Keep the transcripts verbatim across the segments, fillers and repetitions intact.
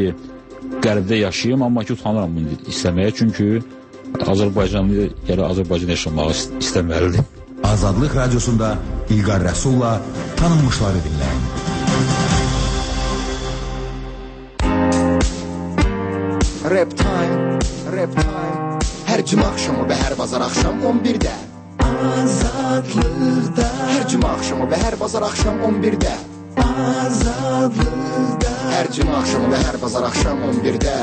ki, qərbdə yaşayım, amma ki, utanıram bunu istəməyə, çünki Azərbaycanlı gələ Azərbaycan yaşamağı istəməlidir. Azadlıq Radiosunda İlqar Rəsulla tanınmışları dinləyin. Rap time, rap time. Hər cümə axşamı və hər bazar axşam on birdə Azadlıqda. Hər cümə axşamı və hər bazar axşam on birdə Azadlıqda. Hər cümə axşamı və hər bazar axşam on birdə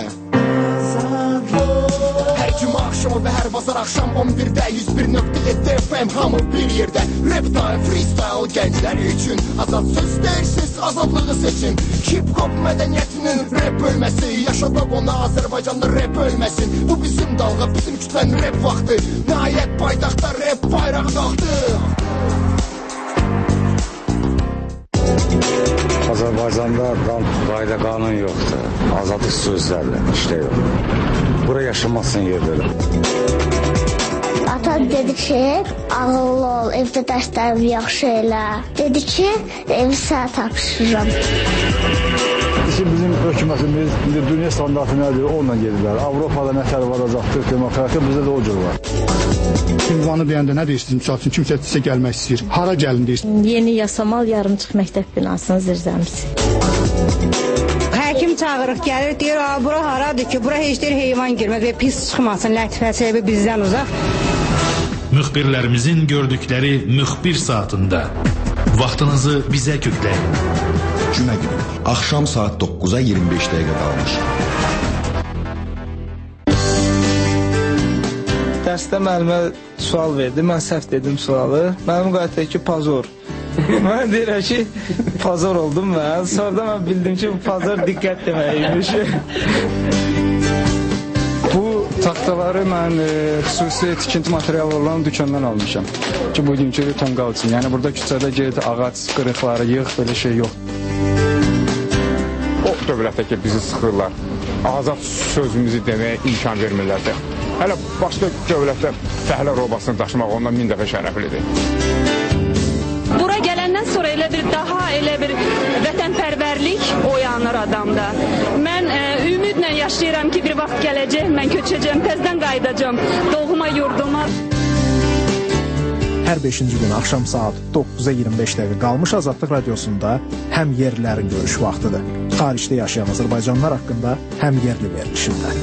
Hər cümə axşamı və hər bazar axşam on birdə yüz bir nöqtə yeddi F M hamı bir yerdə. Rap time, freestyle gənclər üçün. Azad söz deyirsiz, azadlığı seçin. Hip-hop mədəniyyətinin rap bölməsi. Yaşadaq ona Azərbaycanda rap ölməsin. Bu bizim dalğa, bizim kütlənin rap vaxtı. Nəhayət paytaxtda rap bayraq qalxdı. Azərbaycanda qayda qanun yoxdur. Azadlıq sözlərlə işlə yox. Bura yaşamasın yer belə. Ata dedi ki, ağıllı ol, evdə dərslərimi yaxşı elə. Dedi ki, evi sənə tapşırıram. Bizim hökumətimiz indi dünya standartı nədir, onunla gedirlər. Avropada nətər varacaqdır, demokratiya bizdə də o cür var. Ünvanı deyəndə nə deyirsiniz? Misal üçün, kimsə sizə gəlmək istəyir. Hara gəlin deyirsiniz? Yeni Yasamal yarımçıq məktəb binasının zirzəmisi. Həkim çağırıq, gəlir, deyir, bura haradır ki, bura heç deyir heyvan girməz və pis çıxmasın, lətifəsi bizdən uzaq. Müxbirlərimizin gördükləri müxbir saatında vaxtınızı bizə kökləyin. Cümə günü, axşam saat doqquza iyirmi beş dəqiqə qalmış. Dərsdə müəllimə sual verdi, mən səhv dedim sualı. Müəllim qayıtdı ki, pazor. Mən deyirəm ki, pazor oldum mən. Sonra mən bildim ki, pazor diqqət deməkmiş. Bu taxtaları mən e, xüsusi tikinti materialı olan dükkandan almışam. Ki, bugünkü tonqal üçün. Yəni, burada küçədə ged, ağac, qırıqları yığ, belə şey yox. O dövlətdə ki, bizi sıxırlar. Azad sözümüzü deməyə imkan vermirlərsə. Hələ başqa dövlətdə fəhlə robasını daşımaq ondan min dəfə şərəflidir. Bura gələndən sonra elə bir daha elə bir vətənpərvərlik oyanır adamda. Mən e, ümidlə yaşayıram ki, bir vaxt gələcək, mən köçəcəm, təzdən qayıdacam doğma yurduma. Hər beşinci gün axşam saat doqquza iyirmi beş dəqiqə qalmış Azadlıq Radiosunda həm yerlilərin görüş vaxtıdır. Xaricdə yaşayan Azərbaycanlılar haqqında həm yerli verilişində.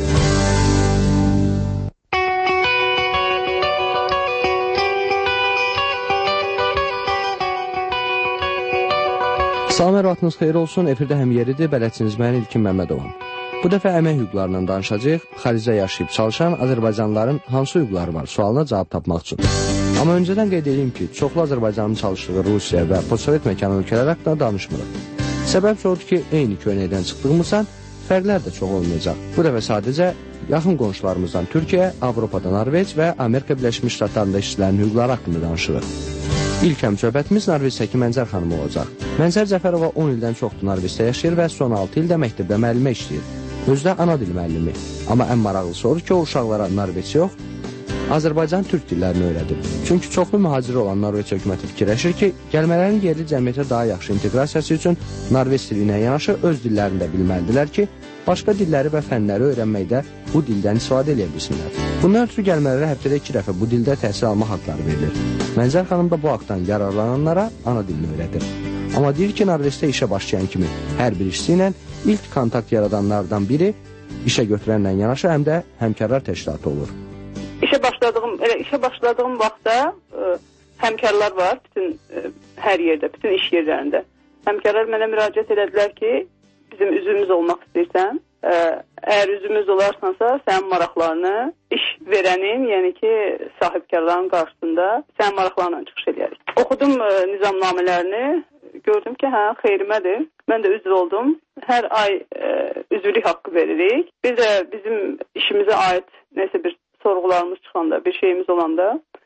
Salam, hər vaxtınız xeyir olsun. Efirdə həm yeridir, bələdçiniz mən İlkin Məmmədovam. Bu dəfə əmək hüquqlarından danışacağıq. Xaricdə yaşayıb çalışan Azərbaycanlıların hansı hüquqları var sualına cavab tapmaq üçün. Amma öncədən qeyd edeyim ki, çoxlu Azərbaycanın çalışdığı Rusiya və postsovet məkanı ölkələr haqqında danışmırıq. Səbəb odur ki, eyni köynəkdən çıxdığımızdan fərqlər də çox olmayacaq. Bu dəfə sadəcə yaxın qonşularımızdan Türkiyə, Avropada Norveç və Amerika Birləşmiş Ştatlarında işçilərin hüquqları haqqında danışırıq. İlk həmsöhbətimiz Norveçdəki Mənzər xanımı olacaq. Mənzər Cəfərova on ildən çoxdur Norveçdə yaşayır və son altı ildə məktəbdə müəllimə işləyir. Özü də ana dil müəllimi. Amma ən maraqlısı odur ki, o uşaqlara Norveç yox, Azərbaycan türk dillərini öyrədir. Çünki çoxlu mühaciri olan Norveç hökuməti fikirləşir ki, gəlmələrin yerli cəmiyyətə daha yaxşı inteqrasiyası üçün Norveç dili ilə yanaşı öz dillərini də bilməlidirlər ki, başqa dilləri və fənləri öyrənməkdə bu dildən istifadə edə bilsinlər. Bundan ötürü gəlmələrə həftədə iki dəfə bu dildə təhsil alma haqqları verilir. Mənzər xanım da bu haqdan yararlananlara ana dilini öyrədir. Amma deyir ki, Norveçdə işə başlayan kimi hər bir işçi ilə ilk kontakt yaradanlardan biri işə götürənlə yanaşı həm də həmkarlar təşkilatı olur. İşə başladığım, elə işə başladığım vaxtda ə, həmkarlar var bütün ə, hər yerdə, bütün iş yerlərində. Həmkarlar mənə müraciət edədilər ki, bizim üzvümüz olmaq istəyirsən, ə, əgər üzvümüz olarsansa, sənin maraqlarını iş verənin, yəni ki, sahibkarların qarşısında sənin maraqlarla çıxış edərik. Oxudum ə, nizamnamələrini, gördüm ki, hə, xeyrimədir. Mən də üzv oldum. Hər ay ə, üzvlük haqqı veririk. Bir də bizim işimizə aid nəsə bir sorğularımız çıxanda, bir şeyimiz olanda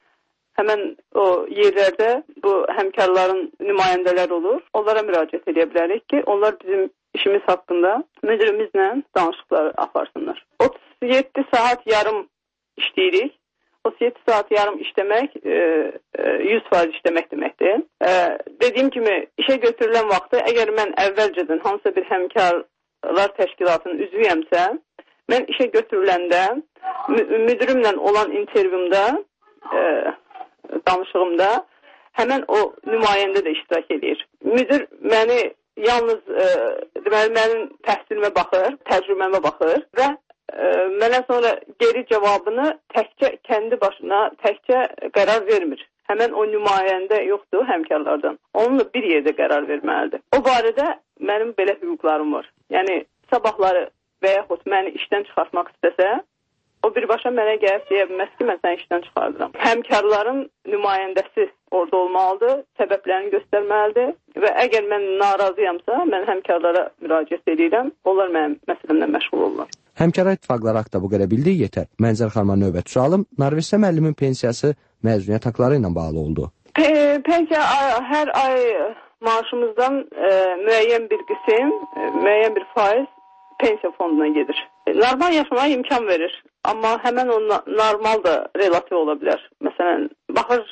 həmən o yerlərdə bu həmkarların nümayəndələr olur. Onlara müraciət edə bilərik ki, onlar bizim işimiz haqqında müdürümüzlə danışıqları aparsınlar. otuz yeddi saat yarım işləyirik. otuz yeddi saat yarım işləmək yüz faiz işləmək deməkdir. E, dediyim kimi işə götürülən vaxtı əgər mən əvvəlcədən hansısa bir həmkar Uşaqlar Təşkilatının üzvüyəmsə, mən işə götürüləndə müdirimlə olan intervyumda, e, danışığımda həmən o nümayəndə də iştirak edir. Müdir məni yalnız e, deməli, mənim təhsilimə baxır, təcrübəmə baxır və e, mənə sonra geri cavabını təkcə kəndi başına, təkcə qərar vermir. Həmən o nümayəndə yoxdur həmkarlardan. Onunla bir yerdə qərar verməlidir. O barədə mənim belə hüquqlarım var. Yəni sabahları və yaxud məni işdən çıxartmaq istəsə, o birbaşa mənə gəlib deyə bilməz ki, mən səni işdən çıxardıram. Həmkarların nümayəndəsi orada olmalıdır, səbəblərini göstərməlidir və əgər mən narazıyamsa, mən həmkarlara müraciət edirəm, onlar mənim məsələmlə məşğul olurlar. Həmkarlar ittifaqları haqda bu qədər bildiyi yetər. Mənzər xanıma növbət sualım, Narvesdə müəllimin pensiyası məzuniyyət haqları ilə bağlı oldu. Pe pensiya hər ay maaşımızdan e, müəyyən bir qism, e, müəyyən bir faiz pensiya fonduna gedir. Normal yaşamaya imkan verir. Amma həmən o normal da relativ ola bilər. Məsələn, baxır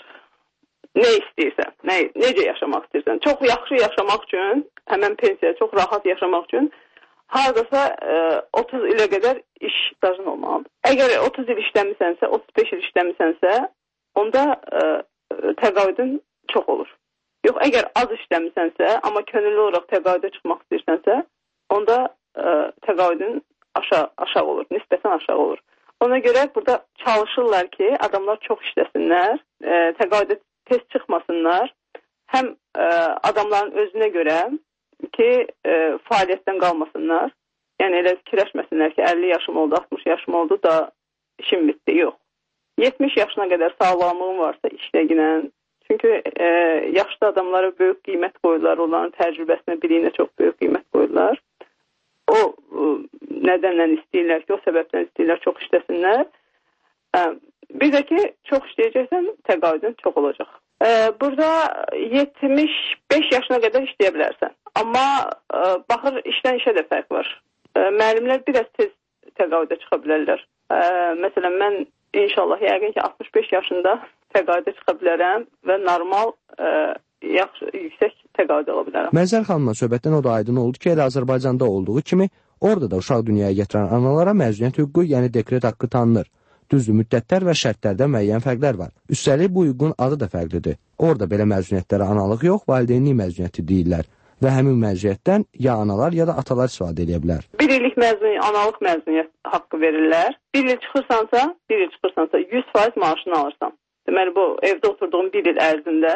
nə istəyirsən, nə, necə yaşamaq istəyirsən. Çox yaxşı yaşamaq üçün, həmən pensiya çox rahat yaşamaq üçün haradasa e, otuz ilə qədər iş stajın olmalıdır. Əgər otuz il işləmisənsə, otuz beş il işləmisənsə, onda e, təqaüdün çox olur. Yox, əgər az işləmisənsə, amma könüllü olaraq təqaüdə çıxmaq istəyirsənsə, onda e, təqaüdün aşağı, aşağı olur, nisbətən aşağı olur. Ona görə burada çalışırlar ki, adamlar çox işləsinlər, e, təqaüdə tez çıxmasınlar. Həm e, adamların özünə görə ki, e, fəaliyyətdən qalmasınlar. Yəni elə fikirləşməsinlər ki, əlli yaşım oldu, altmış yaşım oldu da işim bitdi. Yox. yetmiş yaşına qədər sağlamlığın varsa işləginən. Çünki e, yaşlı adamlara böyük qiymət qoyurlar, onların təcrübəsinə, biliyinə çox böyük qiymət qoyurlar. O e, nədənlə istəyirlər ki, o səbəbdən istəyirlər çox işləsinlər. E, bir də ki, çox işləyəcəksən, təqaüdün çox olacaq. E, burada yetmiş beş yaşına qədər işləyə bilərsən. Amma e, baxır, işdən işə də fərq var. E, müəllimlər biraz tez təqaüdə çıxa bilərlər. E, məsələn, mən inşallah yəqin ki, altmış beş yaşında təqaüdə çıxa bilərəm və normal e, yaxşı, yüksək təqaüdə ola bilərəm. Mənzər xanımla söhbətdən o da aydın oldu ki, elə Azərbaycanda olduğu kimi, orada da uşaq dünyaya gətirən analara məzuniyyət hüququ, yəni dekret haqqı tanınır. Düzdür, müddətlər və şərtlərdə müəyyən fərqlər var. Üstəlik, bu hüququn adı da fərqlidir. Orada belə məzuniyyətlərə analıq yox, valideynlik məzuniyyəti deyirlər. Və həmin məzuniyyətdən ya analar, ya da atalar istifadə edə bilər. Bir illik məzuniyyət, analıq məzuniyyət haqqı verirlər. Bir il çıxırsansa, bir il çıxırsansa yüz faiz maaşını alırsan. Deməli, bu evdə oturduğun bir il ərzində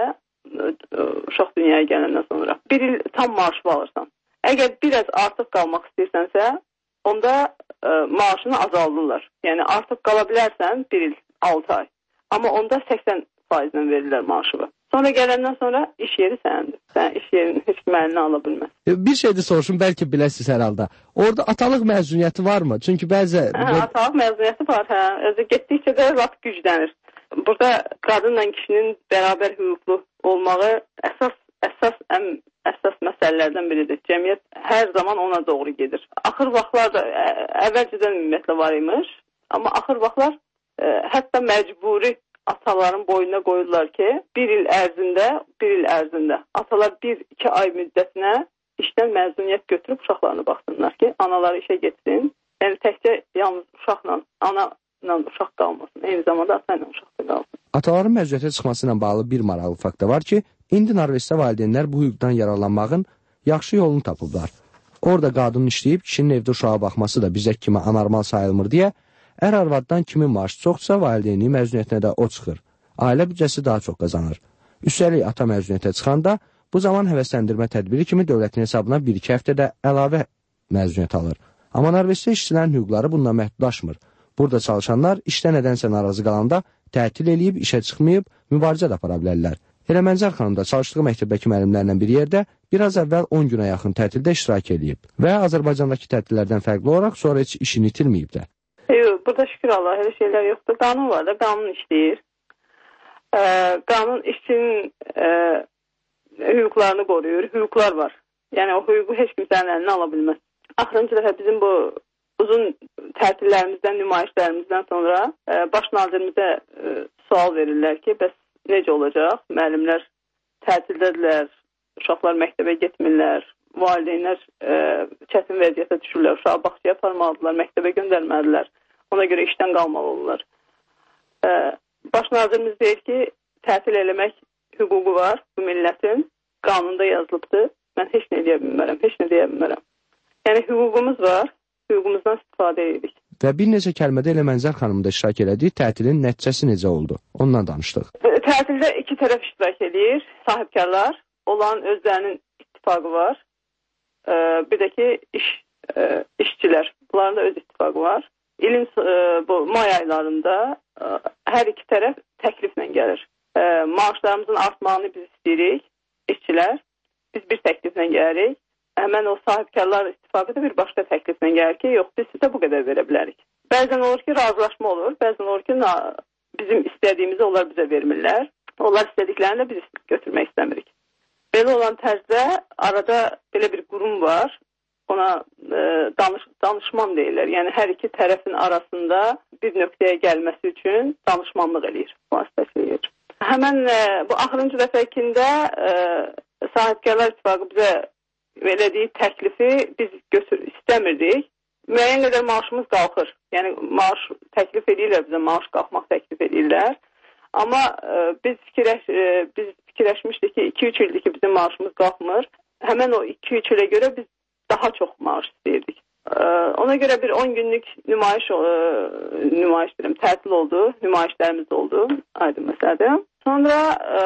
uşaq dünyaya gələndən sonra bir il tam maaşı alırsan. Əgər biraz artıq qalmaq istəyirsənsə, onda ə, maaşını azaldırlar. Yəni artıq qala bilərsən bir il, altı ay. Amma onda səksən faizlə verirlər maaşını. Sonra gələndən sonra iş yeri səndir. Sən iş yerini heç kim əlinə ala bilməz. Bir şey də soruşum, bəlkə biləsiniz hər halda. Orada atalıq məzuniyyəti varmı? Çünki bəzi... Hə, atalıq məzuniyyəti var, hə. Özü getdikcə də vaxt güclənir. Burada qadınla kişinin bərabər hüquqlu olmağı əsas, əsas, ən əsas məsələlərdən biridir. Cəmiyyət hər zaman ona doğru gedir. Axır vaxtlar da əvvəlcədən ümumiyyətlə var imiş, amma axır vaxtlar ə, hətta məcburi ataların boynuna qoyurlar ki, bir il ərzində, bir il ərzində atalar bir, iki ay müddətinə işdən məzuniyyət götürüb uşaqlarını baxsınlar ki, anaları işə getsin. Yəni təkcə yalnız uşaqla, ana ilə uşaq qalmasın. Eyni zamanda ata ilə uşaq da qalsın. Ataların məzuniyyətə çıxması ilə bağlı bir maraqlı fakt da var ki, indi Norveçdə valideynlər bu hüquqdan yararlanmağın yaxşı yolunu tapıblar. Orada qadın işləyib, kişinin evdə uşağa baxması da bizə kimi anormal sayılmır deyə, ər arvaddan kimin maaşı çoxsa valideynliyi məzuniyyətinə də o çıxır. Ailə büdcəsi daha çox qazanır. Üstəlik ata məzuniyyətə çıxanda bu zaman həvəsləndirmə tədbiri kimi dövlətin hesabına bir iki həftədə əlavə məzuniyyət alır. Amma Norveçdə işçilərin hüquqları bununla məhdudlaşmır. Burada çalışanlar işdə nədənsə narazı qalanda tətil eləyib, işə çıxmayıb, mübarizə də apara bilərlər. Elə Mənzər xanım da çalışdığı məktəbdəki müəllimlərlə bir yerdə biraz əvvəl on günə yaxın tətildə iştirak eləyib və Azərbaycandakı tətillərdən fərqli olaraq sonra heç işini itirməyib də. Yox, burada şükür Allah, elə şeylər yoxdur. Qanun var da, qanun işləyir. Ee, qanun işçinin e, hüquqlarını qoruyur, hüquqlar var. Yəni o hüququ heç kimsənin əlinə ala bilməz. Axırıncı dəfə bizim bu uzun tətillərimizdən, nümayişlərimizdən sonra e, baş nazirimizə e, sual verirlər ki, bəs necə olacaq? Müəllimlər tətildədirlər, uşaqlar məktəbə getmirlər, valideynlər e, çətin vəziyyətə düşürlər. Uşağı bağçaya aparmalıdırlar, məktəbə göndərməlidirlər. Ona görə işdən qalmalı olurlar. E, baş nazirimiz deyir ki, tətil eləmək hüququ var bu millətin. Qanunda yazılıbdır. Mən heç nə deyə bilmərəm, heç nə deyə bilmərəm. Yəni hüququmuz var, hüququmuzdan istifadə edirik. Və bir neçə kəlmədə elə Mənzər xanım da iştirak elədiyi tətilin nəticəsi necə oldu? Ondan danışdıq. Tətildə iki tərəf iştirak edir. Sahibkarlar, olan özlərinin ittifaqı var. Ee, bir də ki, iş, e, işçilər. Bunların da öz ittifaqı var. İlin e, bu may aylarında e, hər iki tərəf təkliflə gəlir. E, maaşlarımızın artmağını biz istəyirik, işçilər. Biz bir təkliflə gəlirik. Həmən o sahibkarlar ittifaqı da bir başqa təkliflə gəlir ki, yox, biz sizə bu qədər verə bilərik. Bəzən olur ki, razılaşma olur. Bəzən olur ki, bizim istədiyimizi onlar bizə vermirlər. Onlar istədiklərini də biz götürmək istəmirik. Belə olan tərzdə arada belə bir qurum var. Ona e, danış, danışman deyirlər. Yəni, hər iki tərəfin arasında bir nöqtəyə gəlməsi üçün danışmanlıq eləyir. Vasitələyir. Həmən e, bu axırıncı dəfəkində e, sahibkarlar ittifaqı bizə verdiyi təklifi biz götür istəmirdik. Müəyyən qədər maaşımız qalxır. Yəni maaş təklif edirlər bizə, maaş qalxmaq təklif edirlər. Amma e, biz fikirləş e, biz fikirləşmişdik ki, iki üç ildir ki, bizim maaşımız qalxmır. Həmin o iki üç ilə görə biz daha çox maaş istəyirdik. E, ona görə bir on günlük nümayiş e, nümayiş deyirəm, tətil oldu, nümayişlərimiz oldu, aydın məsələdir. Sonra e,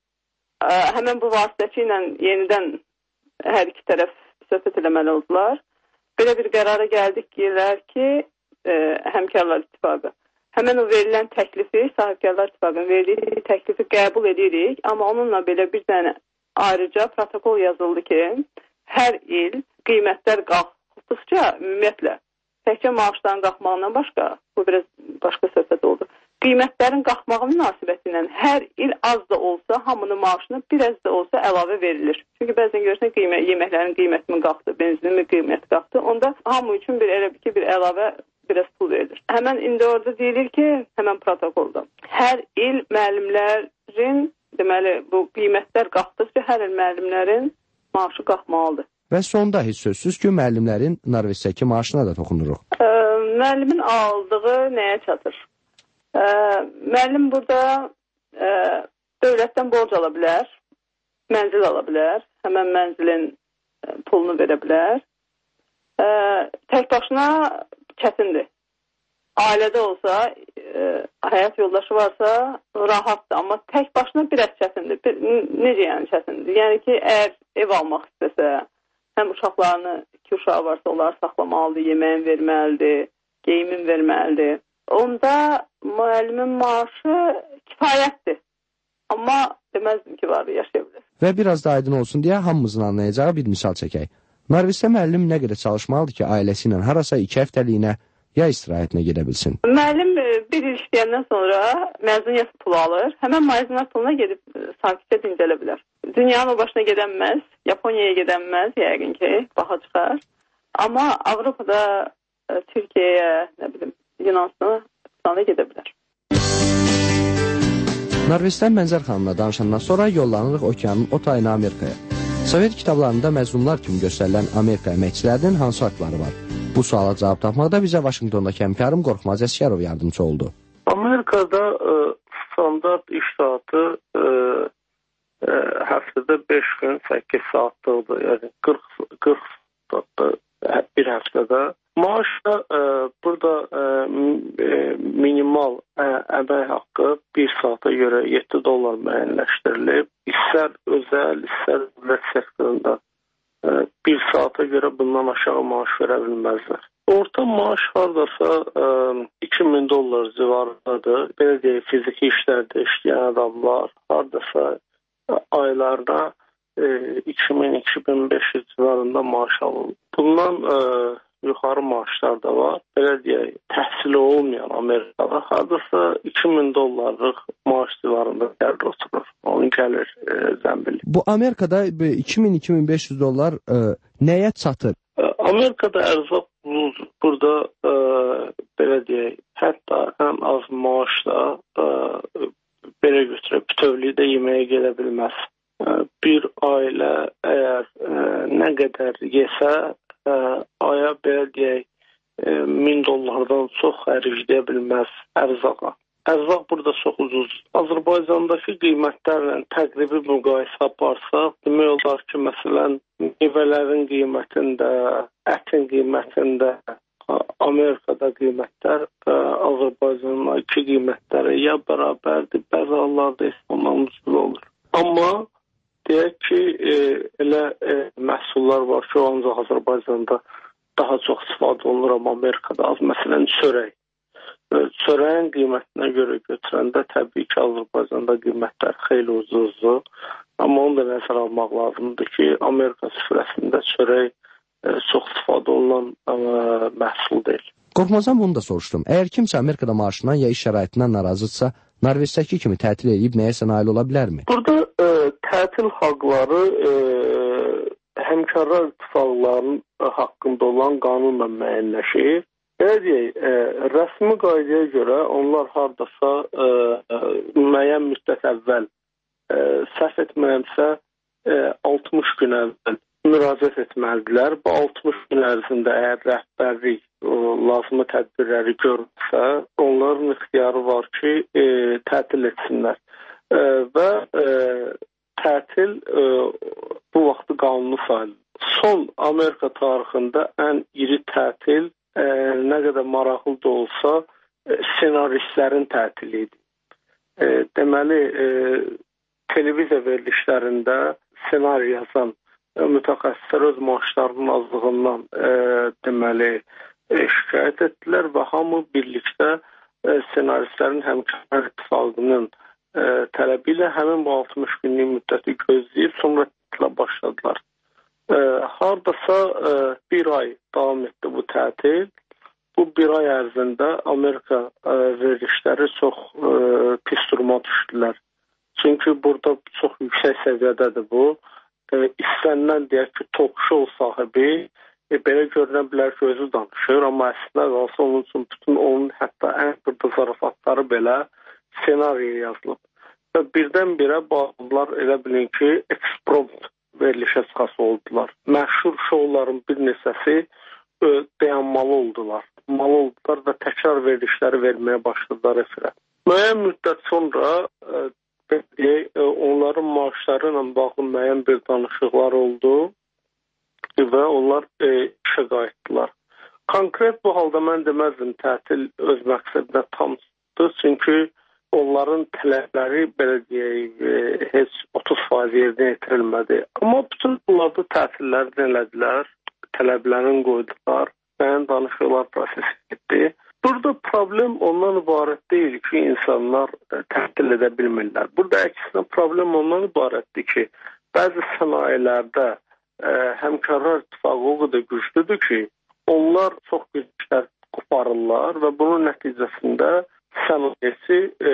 e, həmin bu vasitəçi ilə yenidən hər iki tərəf söhbət eləməli oldular. Belə bir qərara gəldik ki, ki e, həmkarlar ittifaqı. Həmən o verilən təklifi, sahibkarlar ittifaqının verdiyi təklifi qəbul edirik. Amma onunla belə bir dənə ayrıca protokol yazıldı ki, hər il qiymətlər qalxdıqca ümumiyyətlə, təkcə maaşların qalxmağından başqa, bu biraz başqa söhbət oldu. Qiymətlərin qalxmağı münasibəti ilə hər il az da olsa, hamının maaşına biraz da olsa əlavə verilir. Çünki bəzən görürsən qiymət, yeməklərin qiyməti qalxdı, benzinin qiyməti qalxdı. Onda hamı üçün bir elə bir ki, bir əlavə biraz pul verilir. Həmən indi orada deyilir ki, həmən protokolda hər il müəllimlərin, deməli bu qiymətlər qalxdıqca hər il müəllimlərin maaşı qalxmalıdır. Və sonda heç sözsüz ki, müəllimlərin Norveçdəki maaşına da toxunuruq. Ə, müəllimin aldığı nəyə çatır? Ə, müəllim burada ə, dövlətdən borc ala bilər, mənzil ala bilər, həmən mənzilin ə, pulunu verə bilər. Ə, tək başına çətindir. Ailədə olsa, ə, həyat yoldaşı varsa rahatdır, amma tək başına biraz çətindir. Bir, necə yəni çətindir? Yəni ki, əgər ev almaq istəsə, həm uşaqlarını, iki uşağı varsa onları saxlamalıdır, yeməyin verməlidir, geyimin verməlidir. Onda müəllimin maaşı kifayətdir. Amma deməzdim ki, var, yaşaya bilir. Və biraz da aydın olsun deyə hamımızın anlayacağı bir misal çəkək. Norveçdə müəllim nə qədər çalışmalıdır ki, ailəsi ilə harasa iki həftəliyinə ya istirahətinə gedə bilsin? Müəllim bir il işləyəndən sonra məzuniyyət pulu alır. Həmən məzuniyyət puluna gedib sakitcə dincələ bilər. Dünyanın o başına gedənməz, Yaponiyaya gedənməz, yəqin ki, baha çıxar. Amma Avropada, Türkiyəyə, nə bilim, Yunanistana gedə bilər. Norveçdən Mənzər xanımla danışandan sonra yollanırıq okeanın o tayına Amerikaya. Sovet kitablarında məzlumlar kimi göstərilən Amerika əməkçilərinin hansı haqları var? Bu suala cavab tapmaqda bizə Vaşinqtondakı həmkarım Qorxmaz Əsgərov yardımcı oldu. Amerikada e, standart iş saatı e, e, həftədə beş gün səkkiz saatlığdır. Yəni qırx, qırx saatdır bir həftədə. Maaş da e, burada e, minimal e, əmək haqqı bir saata görə yeddi dollar müəyyənləşdirilib. İstər özəl, istər dövlət sektorunda e, bir saata görə bundan aşağı maaş verə bilməzlər. Orta maaş hardasa e, iki min dollar civarındadır. Belə deyək, fiziki işlərdə işləyən adamlar hardasa e, aylarda e, iki min iki min beş yüz civarında maaş alır. Bundan e, yuxarı maaşlar da var. Belə deyək, təhsili olmayan Amerikada hardasa iki min dollarlıq maaş civarında gəlir oturur. Onun gəlir e, zəmbili. Bu Amerikada iki min iki min beş yüz dollar e, nəyə çatır? E, Amerikada ərzaq burada e, belə deyək, hətta ən az maaşla e, belə götürək, bütövlükdə yeməyə gedə bilməz. E, bir ailə əgər e, nə qədər yesə ə, aya belə deyək ə, min dollardan çox xərcləyə bilməz ərzağa. Ərzaq burada çox ucuz. Azərbaycandakı qiymətlərlə təqribi müqayisə aparsaq, demək olar ki, məsələn, meyvələrin qiymətində, ətin qiymətində, Amerikada qiymətlər Azərbaycanın iki qiymətləri ya bərabərdir, bəzi hallarda ondan ucuz olur. Amma deyək ki, e, elə e, məhsullar var ki, ancaq Azərbaycanda daha çox istifadə olunur, amma Amerikada az. Məsələn, çörək. E, çörəyin qiymətinə görə götürəndə təbii ki, Azərbaycanda qiymətlər xeyli ucuzdur. Amma onu da nəzərə almaq lazımdır ki, Amerika süfrəsində çörək çox istifadə olunan ə, məhsul deyil. Qorxmazdan bunu da soruşdum. Əgər kimsə Amerikada maaşından ya iş şəraitindən narazıdsa, Norveçdəki kimi tətil edib nəyəsə nail ola bilərmi? Burada ə, tətil haqları ə, həmkarlar ittifaqlarının haqqında olan qanunla müəyyənləşir. Belə deyək, ə, rəsmi qaydaya görə onlar hardasa ə, ə, müəyyən müddət əvvəl ə, səhv etmirəmsə ə, altmış gün əvvəl müraciət etməlidirlər. Bu altmış gün ərzində əgər rəhbərlik lazımi tədbirləri görürsə, onların ixtiyarı var ki, e, tətil etsinlər. E, və e, tətil e, bu vaxtı qanunu sayılır. Son Amerika tarixində ən iri tətil e, nə qədər maraqlı da olsa e, senaristlərin tətili idi. E, deməli, e, televiziya verilişlərində senari yazan mütəxəssislər öz maaşlarının azlığından e, deməli e, şikayət etdilər və hamı birlikdə e, senaristlərin həmkarlar ittifaqının e, tələbi ilə həmin bu altmış günlük müddəti gözləyib sonra tətilə başladılar. E, hardasa e, bir ay davam etdi bu tətil. Bu bir ay ərzində Amerika e, verilişləri çox e, pis duruma düşdülər. Çünki burada çox yüksək səviyyədədir bu. E, istənilən deyək ki, talk show sahibi e, belə görünə bilər ki, özü danışır, amma əslində qalsa onun üçün bütün onun hətta ən xırda zarafatları belə senariyə yazılıb. Və birdən-birə bu adamlar elə bilin ki, eksprompt verilişə çıxası oldular. Məşhur şovların bir neçəsi e, dayanmalı oldular. Malı oldular və təkrar verilişləri verməyə başladılar efirə. Müəyyən müddət sonra e, Deyək, onların maaşları ilə bağlı müəyyən bir danışıqlar oldu və onlar e, işə qayıtdılar. Konkret bu halda mən deməzdim tətil öz məqsədinə tam çıxdı, çünki onların tələbləri belə deyək, e, heç otuz faiz yerinə yetirilmədi. Amma bütün bunlarda tətilləri elədilər, tələblərini qoydular, müəyyən danışıqlar prosesi getdi. Burada problem ondan ibarət deyil ki, insanlar tətil edə bilmirlər. Burada əksinə problem ondan ibarətdir ki, bəzi sənayelərdə ə, həmkarlar ittifaqı o qədər güclüdür ki, onlar çox güclər qoparırlar və bunun nəticəsində sənayesi ə,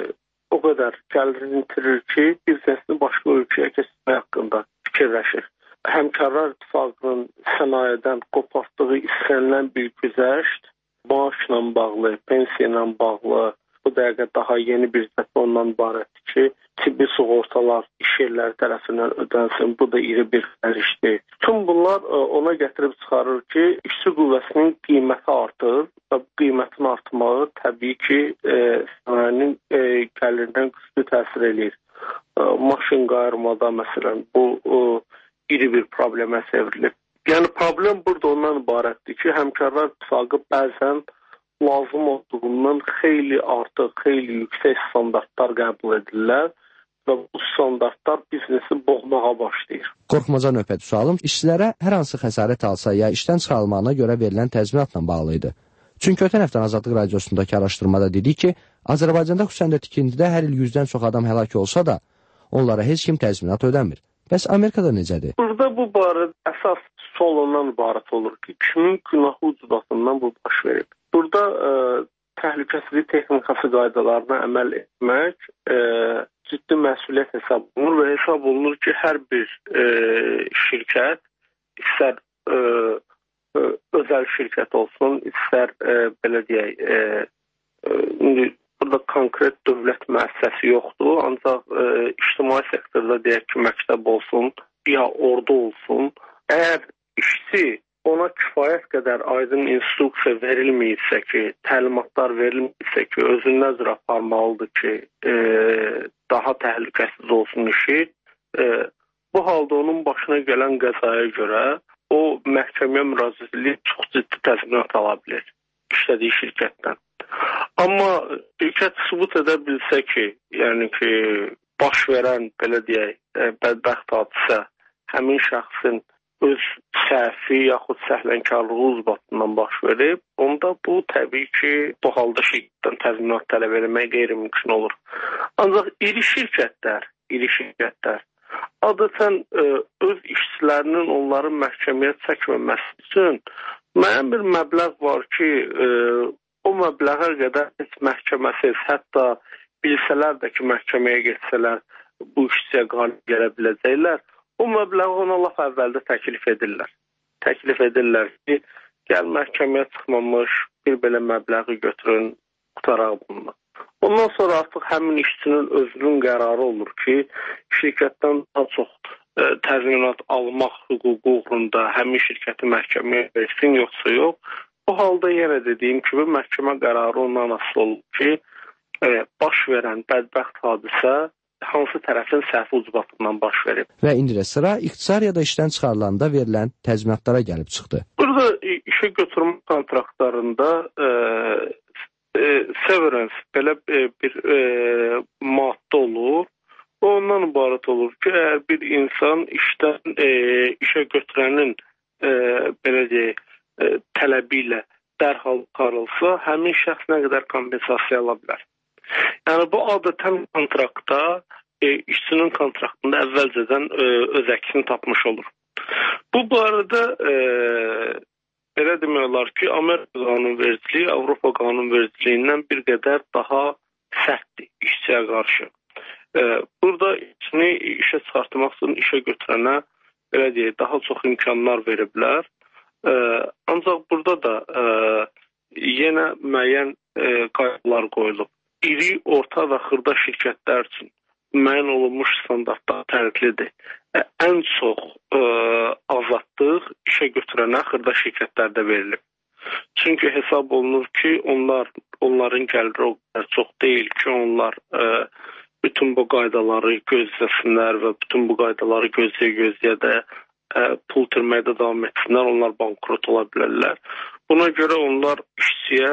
o qədər gəlirini itirir ki, biznesini başqa ölkəyə keçmək haqqında fikirləşir. Həmkarlar ittifaqının sənayedən qopartdığı istənilən bir güzəşt maaşla bağlı, pensiya ilə bağlı, bu dəqiqə daha yeni bir zət ondan ibarətdir ki, tibbi sığortalar iş yerləri tərəfindən ödənsin, bu da iri bir xərcdir. Bütün bunlar ona gətirib çıxarır ki, işçi qüvvəsinin qiyməti artır və bu qiymətin artmağı təbii ki, e, sənayenin e, gəlirindən güclü təsir eləyir. E, maşın qayırmada məsələn, bu e, iri bir problemə çevrilir. Yəni, problem burada ondan ibarətdir ki, həmkarlar ittifaqı bəzən lazım olduğundan xeyli artıq, xeyli yüksək standartlar qəbul edirlər və bu standartlar biznesi boğmağa başlayır. Qorxmaca növbəti sualım işçilərə hər hansı xəsarət alsa ya işdən çıxarılmağına görə verilən təzminatla bağlı idi. Çünki ötən həftən Azadlıq Radiosundakı araşdırmada dedik ki, Azərbaycanda xüsusən də tikintidə hər il yüzdən çox adam həlak olsa da, onlara heç kim təzminat ödəmir. Bəs Amerikada necədir? Burada bu barədə əsas sual ondan ibarət olur ki, kimin günahı ucbatından bu baş verib. Burada e, təhlükəsizlik texnikası qaydalarına əməl etmək e, ciddi məsuliyyət hesab olunur və hesab olunur ki, hər bir e, şirkət, istər e, e, özəl şirkət olsun, istər e, belə deyək, e, e, burada konkret dövlət müəssisəsi yoxdur, ancaq e, ictimai sektorda deyək ki, məktəb olsun, ya ordu olsun, əgər işçi ona kifayət qədər aydın instruksiya verilməyirsə ki, təlimatlar verilməyirsə ki, özünü nəzərə aparmalıdır ki, e, daha təhlükəsiz olsun işi, e, bu halda onun başına gələn qəzaya görə o məhkəməyə müraciət edib çox ciddi təzminat ala bilir işlədiyi şirkətdən. Amma şirkət sübut edə bilsə ki, yəni ki, baş verən, belə deyək, e, bədbəxt hadisə həmin şəxsin öz səhvi yaxud səhlənkarlığı ucbatından baş verib, onda bu təbii ki, bu halda şirkətdən təzminat tələb eləmək qeyri-mümkün olur. Ancaq iri şirkətlər, iri şirkətlər adətən ə, öz işçilərinin onların məhkəməyə çəkməməsi üçün müəyyən bir məbləğ var ki, ə, o məbləğə qədər heç məhkəməsiz, hətta bilsələr də ki, məhkəməyə getsələr bu işçiyə qalib gələ biləcəklər, o məbləği ona laf əvvəldə təklif edirlər. Təklif edirlər ki, gəl məhkəməyə çıxmamış bir belə məbləği götürün, qutaraq bununla. Ondan sonra artıq həmin işçinin özünün qərarı olur ki, şirkətdən daha çox e, təzminat almaq hüququ uğrunda həmin şirkəti məhkəməyə versin, yoxsa yox. Bu halda yenə dediyim kimi məhkəmə qərarı ondan asılı olur ki, e, baş verən bədbəxt hadisə hansı tərəfin səhvi ucbatından baş verib. Və indi də sıra ixtisariyada işdən çıxarılanda verilən təzminatlara gəlib çıxdı. Burada işə götürmə kontraktlarında e, e, severance belə e, bir e, maddə olur. Ondan ibarət olur ki, əgər bir insan işdən e, işə götürənin e, belə deyək, e, tələbi ilə dərhal çıxarılsa, həmin şəxs nə qədər kompensasiya ala bilər. Yəni bu adətən kontraktda, e, işçinin kontraktında əvvəlcədən e, öz əksini tapmış olur. Bu barədə e, elə demək olar ki, Amerika qanunvericiliyi Avropa qanunvericiliyindən bir qədər daha sərtdir işçiyə qarşı. E, burada işçini işə çıxartmaq üçün işə götürənə belə deyək, daha çox imkanlar veriblər. E, ancaq burada da e, yenə müəyyən e, qaydalar qoyulub. İri, orta və xırda şirkətlər üçün müəyyən olunmuş standartlar fərqlidir. Ən çox ə, azadlıq işə götürənə xırda şirkətlərdə verilib. Çünki hesab olunur ki, onlar onların gəliri o qədər çox deyil ki, onlar ə, bütün bu qaydaları gözləsinlər və bütün bu qaydaları gözləyə-gözləyə də ə, pul itirməkdə davam etsinlər, onlar bankrot ola bilərlər. Buna görə onlar işçiyə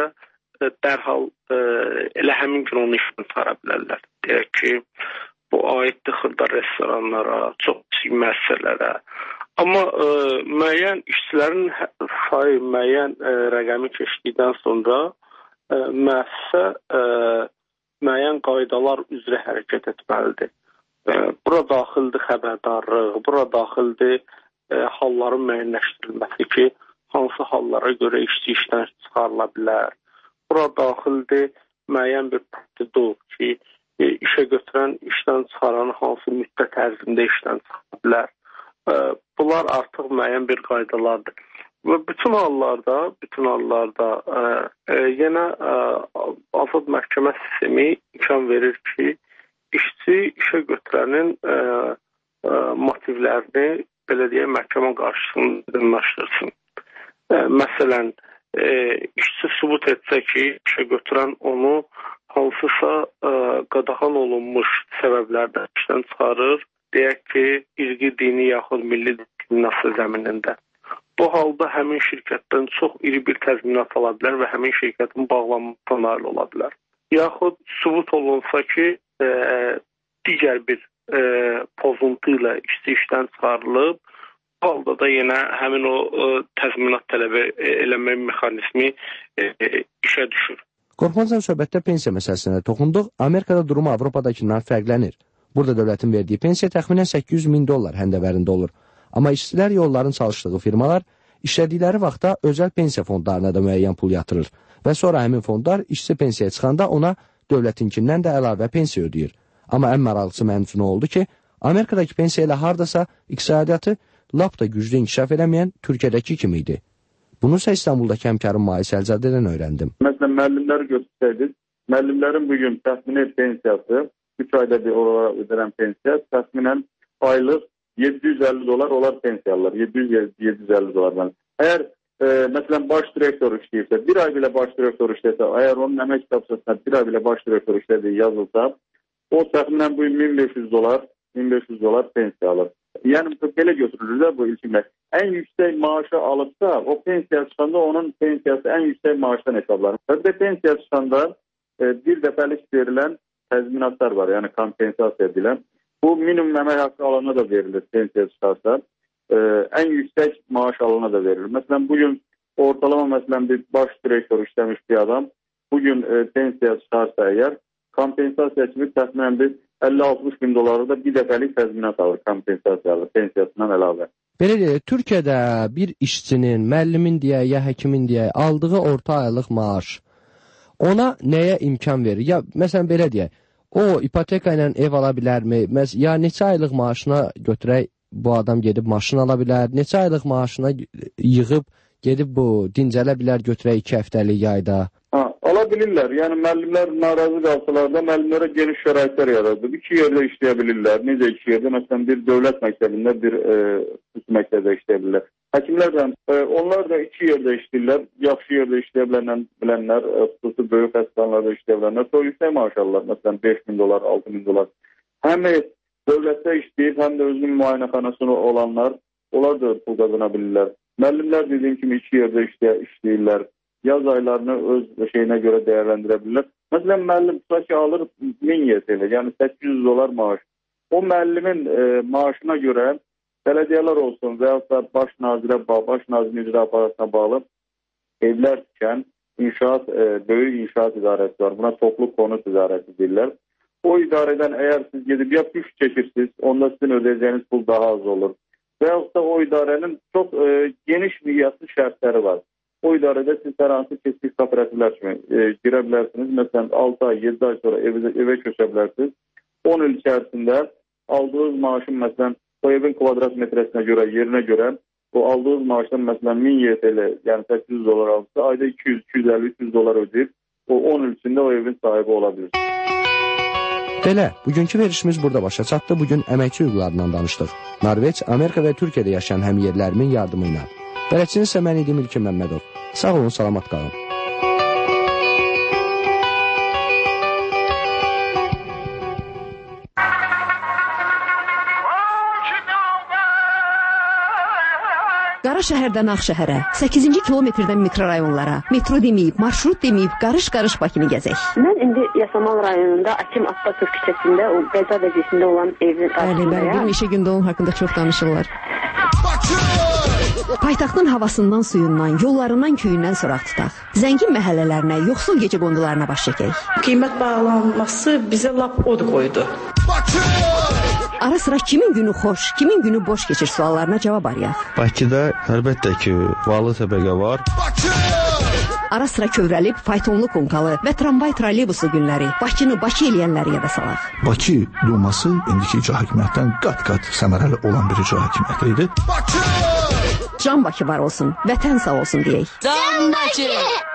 dərhal ə, elə həmin gün onu işdən çıxara bilərlər. Deyək ki, bu aiddir xırda restoranlara, çox kiçik müəssisələrə. Amma ə, müəyyən işçilərin sayı müəyyən ə, rəqəmi keçdikdən sonra ə, müəssisə ə, müəyyən qaydalar üzrə hərəkət etməlidir. Ə, bura daxildir xəbərdarlıq, bura daxildir ə, halların müəyyənləşdirilməsi ki, hansı hallara görə işçi işdən çıxarıla bilər. Bura daxildir müəyyən bir prosedur ki, e, işə götürən işdən çıxaran hansı müddət ərzində işdən çıxa bilər. E, bunlar artıq müəyyən bir qaydalardır. Və bütün hallarda, bütün hallarda e, e, yenə e, azad məhkəmə sistemi imkan verir ki, işçi işə götürənin e, e, motivlərini belə deyək, məhkəmə qarşısında aydınlaşdırsın. E, məsələn, E, işçi sübut etsə ki, işə götürən onu hansısa e, qadağan olunmuş səbəblərdən işdən çıxarır, deyək ki, irqi, dini yaxud milli diskriminasiya zəminində. Bu halda həmin şirkətdən çox iri bir təzminat ala bilər və həmin şirkətin bağlanmasına nail ola bilər. Yaxud sübut olunsa ki, e, digər bir e, pozuntu ilə işçi işdən çıxarılıb, bu halda da yenə həmin o ə, təzminat tələb eləmə mexanizmi ə, ə, işə düşür. Qorxmazdan söhbətdə pensiya məsələsinə toxunduq. Amerikada durumu Avropadakından fərqlənir. Burada dövlətin verdiyi pensiya təxminən səkkiz yüz min dollar həndəvərində olur. Amma işçilər yolların çalışdığı firmalar işlədikləri vaxtda özəl pensiya fondlarına da müəyyən pul yatırır və sonra həmin fondlar işçi pensiyaya çıxanda ona dövlətinkindən də əlavə pensiya ödəyir. Amma ən maraqlısı mənim üçün oldu ki, Amerikadakı pensiya ilə hardasa iqtisadiyyatı lap da güclü inkişaf eləməyən Türkiyədəki kimi idi. Bunu isə İstanbuldakı həmkarım Mahis Əlzadədən öyrəndim. Məsələn, müəllimləri götürsəydik, müəllimlərin bugün təxmini pensiyası, üç ayda bir olaraq ödənən pensiya təxminən aylıq yeddi yüz əlli dolar onlar pensiyalılar. yeddi yüz yeddi yüz əlli dolar. Yəni. Əgər e, məsələn baş direktor işləyirsə, bir ay belə baş direktor işləyirsə, əgər onun əmək kitabçasına bir ay belə baş direktor işlədiyi yazılsa, o təxminən bu min beş yüz dolar, min beş yüz dolar pensiya alır. Yəni belə götürülür də bu ilkimlər. Ən yüksək maaşı alıbsa, o pensiya çıxanda onun pensiyası ən yüksək maaşdan hesablanır. Və pensiya çıxanda e, bir dəfəlik verilən təzminatlar var, yəni kompensasiya edilən. Bu minimum əmək haqqı alana da verilir pensiya çıxarsa. E, ən yüksək maaş alana da verilir. Məsələn, bugün ortalama məsələn bir baş direktor işləmiş bir adam bugün e, pensiya çıxarsa əgər, kompensasiya kimi təxminən bir əlli altmış min doları da bir dəfəlik təzminat alır, kompensasiya alır, pensiyasından əlavə. Belə deyək, Türkiyədə bir işçinin, müəllimin deyə, ya həkimin deyə aldığı orta aylıq maaş ona nəyə imkan verir? Ya məsələn belə deyək, o ipoteka ilə ev ala bilərmi? Ya neçə aylıq maaşına götürək bu adam gedib maşın ala bilər? Neçə aylıq maaşına yığıb gedib bu dincələ bilər götürək iki həftəlik yayda? Ha, ala bilirlər. Yəni müəllimlər narazı qalsalar da müəllimlərə geniş şəraitlər yaradılıb. İki yerdə işləyə bilirlər. Necə iki yerdə? Məsələn bir dövlət məktəbində, bir e, xüsusi məktəbdə işləyə bilirlər. Həkimlər də, e, onlar da iki yerdə işləyirlər. Yaxşı yerdə işləyə bilənlər, bilənlər, e, xüsusi böyük xəstəxanalarda işləyə bilənlər. Sonra yüksək maaş alırlar. Məsələn beş min dolar, altı min dolar. Həm dövlətdə işləyib, həm də özünün müayinəxanasını olanlar, onlar da pul qazana bilirlər. Müəllimlər dediyim kimi iki yerdə işləyə, işləyirlər. Yaz aylarını öz şeyinə görə dəyərləndirə bilirlər. Məsələn, müəllim tutaq ki, alır min Y T L, yəni səkkiz yüz dolar maaş. O müəllimin e, maaşına görə bələdiyyələr olsun və ya baş nazirə bağlı, baş nazirin icra aparatına bağlı evlər tikən inşaat, e, böyük inşaat idarəsi var. Buna toplu konut idarəsi deyirlər. O idarədən əgər siz gedib ya püş çəkirsiniz, onda sizin ödəyəcəyiniz pul daha az olur. Və ya da o idarənin çox e, geniş miqyaslı şərtləri var. O idarədə siz hər hansı keçmiş kooperativlər kimi e, girə bilərsiniz. Məsələn, altı ay, yeddi ay sonra evə, evə köçə bilərsiniz. on il içərisində aldığınız maaşın, məsələn, o evin kvadrat metresinə görə, yerinə görə, o aldığınız maaşdan, məsələn, min Y T L, yəni səkkiz yüz dolar alırsa, ayda iki yüz, iki yüz əlli, üç yüz dolar ödəyib, o on il içində o evin sahibi ola bilir. Belə, bugünkü verişimiz burada başa çatdı. Bugün əməkçi hüquqlarından danışdıq. Norveç, Amerika və Türkiyədə yaşayan həmyerlərimin yardımı ilə. Bələdçiniz isə mən idim İlkin Məmmədov. Sağ olun, salamat qalın. Qaraşəhərdən Ağşəhərə, səkkizinci kilometrdən mikrorayonlara, metro deməyib, marşrut deməyib, qarış-qarış Bakını gəzək. Mən indi Yasamal rayonunda Akim Abbasov küçəsində, o qəza vəziyyətində olan evin qarşısındayım. Bəli, bəli, bir neçə gündə onun haqqında çox danışırlar. Paytaxtın havasından, suyundan, yollarından, köyündən soraq tutaq. Zəngin məhəllələrinə, yoxsul gecə qondularına baş çəkək. Qiymət bağlanması bizə lap od qoydu. Ara sıra kimin günü xoş, kimin günü boş keçir suallarına cavab arayaq. Bakıda əlbəttə ki, varlı təbəqə var. Ara sıra kövrəlib, faytonlu konkalı və tramvay trolleybusu günləri, Bakını Bakı eləyənləri yada salaq. Bakı Duması indiki icra hakimiyyətdən qat-qat səmərəli olan bir icra hakimiyyəti idi. Can Bakı var olsun, vətən sağ olsun deyək. Can Bakı!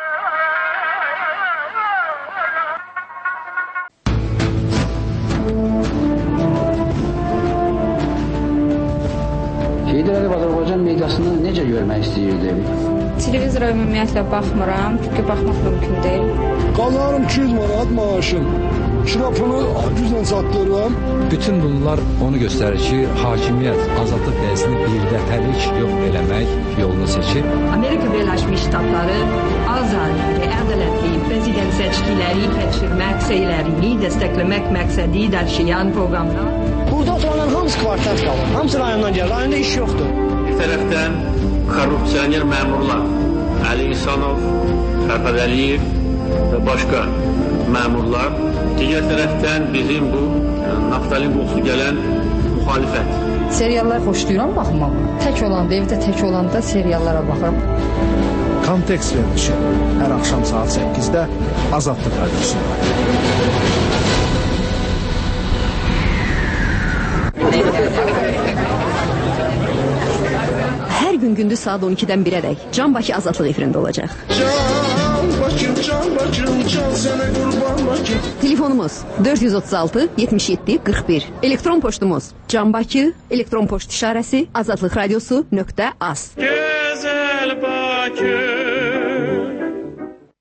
Heydər Əliyev Azərbaycan mediasını necə görmək istəyirdi? Televizora ümumiyyətlə baxmıram, çünki baxmaq mümkün deyil. Qazanırım iki yüz manat maaşım. Şirafını güclə çatdırıram. Bütün bunlar onu göstərir ki, hakimiyyət azadlıq dəyəsini birdəfəlik yox eləmək yolunu seçir. Amerika Birləşmiş Ştatları azadlığı, ədalətli prezident seçkiləri keçirmək səylərini dəstəkləmək məqsədi daşıyan proqramlar. Burada oturanlar hamısı kvartat qalır, hamısı rayondan gəlir, rayonda iş yoxdur. Bir tərəfdən korrupsioner məmurlar, Əli İhsanov, Fərhad Əliyev və başqa məmurlar, digər tərəfdən bizim bu naftalin qoxusu gələn müxalifət. Seriallar xoşlayıram baxmağı. Tək olanda, evdə tək olanda seriallara baxıram. Kontekst verilişi hər axşam saat səkkizdə Azadlıq Radiosunda. Hər gün gündüz saat on ikidən birədək Can Bakı Azadlıq efirində olacaq. Can Bakım, Can Bakım, can sənə qurban. Bakı. Telefonumuz dörd yüz otuz altı yetmiş yeddi qırx bir. Elektron poçtumuz Canbakı, elektron poçt işarəsi azadlıqradiosu nöqtə az. Gözəl Bakı